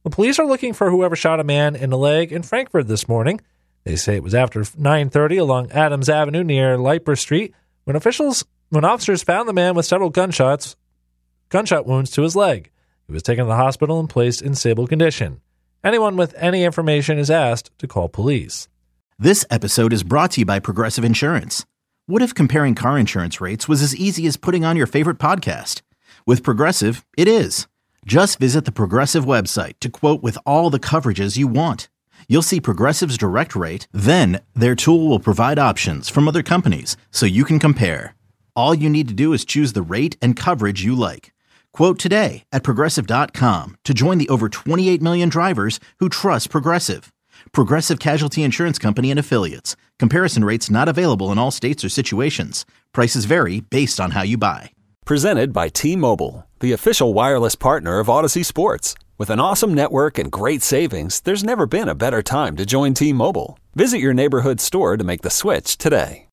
The police are looking for whoever shot a man in the leg in Frankfurt this morning. They say it was after 9:30 along Adams Avenue near Leiper Street when officers found the man with several gunshot wounds to his leg. He was taken to the hospital and placed in stable condition. Anyone with any information is asked to call police. This episode is brought to you by Progressive Insurance. What if comparing car insurance rates was as easy as putting on your favorite podcast? With Progressive, it is. Just visit the Progressive website to quote with all the coverages you want. You'll see Progressive's direct rate, then their tool will provide options from other companies so you can compare. All you need to do is choose the rate and coverage you like. Quote today at Progressive.com to join the over 28 million drivers who trust Progressive. Progressive Casualty Insurance Company and Affiliates. Comparison rates not available in all states or situations. Prices vary based on how you buy. Presented by T-Mobile, the official wireless partner of Odyssey Sports. With an awesome network and great savings, there's never been a better time to join T-Mobile. Visit your neighborhood store to make the switch today.